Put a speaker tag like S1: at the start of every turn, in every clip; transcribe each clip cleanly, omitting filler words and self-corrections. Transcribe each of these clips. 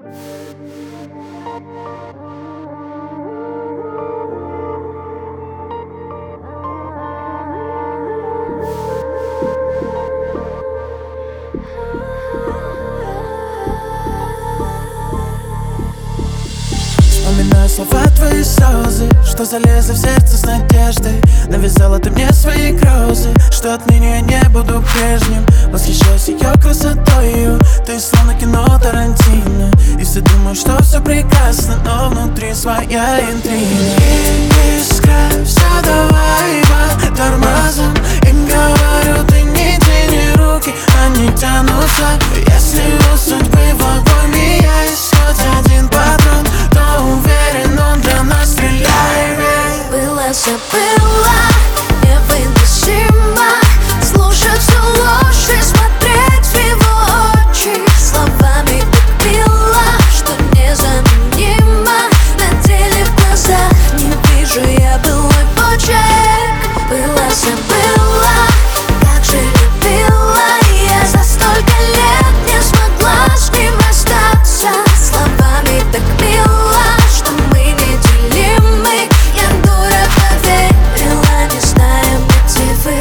S1: Вспоминаю слова твои слезы, что залезли в сердце с надеждой. Навязала ты мне свои грезы, что отныне я не буду прежним. Восхищаюсь ее красотою, ты словно кино Тарантино. И все думают, что все прекрасно, но внутри своя интрига. Искра, все давай по тормозам. Им говорю, ты не тяни руки, они тянутся. Если у судьбы в огонь есть хоть один патрон, то уверен, он для нас стреляет.
S2: Было, забыла, невыносимо слушать всю ложь и смотреть в его очи. Словами так мило, что незаменимо. На деле в глазах не вижу я былой почерк. Было, забыла, как же любила я. За столько лет не смогла с ним расстаться. Словами так мило, что мы неделимы. Я дура поверила, не зная мотивы.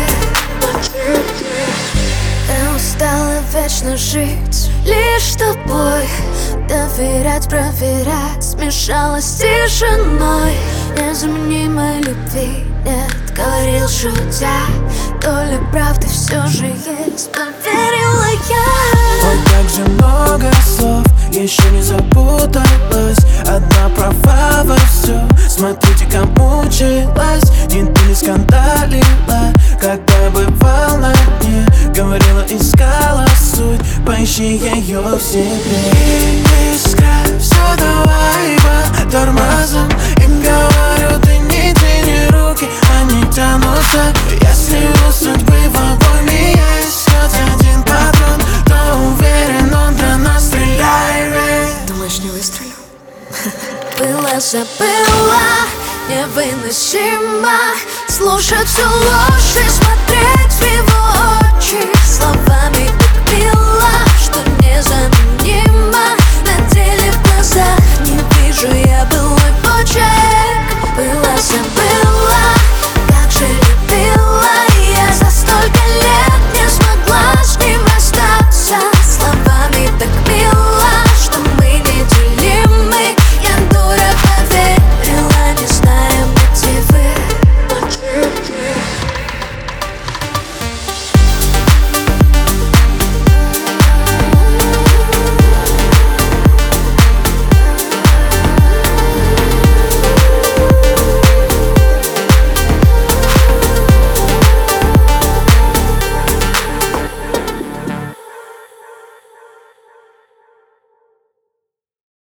S2: Я устала вечно жить лишь тобой, доверять, проверять, смешалась с тишиной. Незаменимой любви нет, говорил шутя, доля правды все же есть, поверила я.
S1: Ой, как же много слов, еще не запуталась. Одна права во всем, смотрите, кому училась. Ни ты не скандалила, когда бывал на дне. Говорила, искала суть, поищи ее в себе. Искра, все давай по тормозам. Им говорю, ты не тяни руки, они тянутся. Если у судьбы в огонь есть хоть один патрон, то уверен, он для нас стреляет.
S2: Думаешь, не выстрелю? Было, забыла, невыносимо слушать всю ложь и смотреть в его очи. Словами так мило, что незаменимо.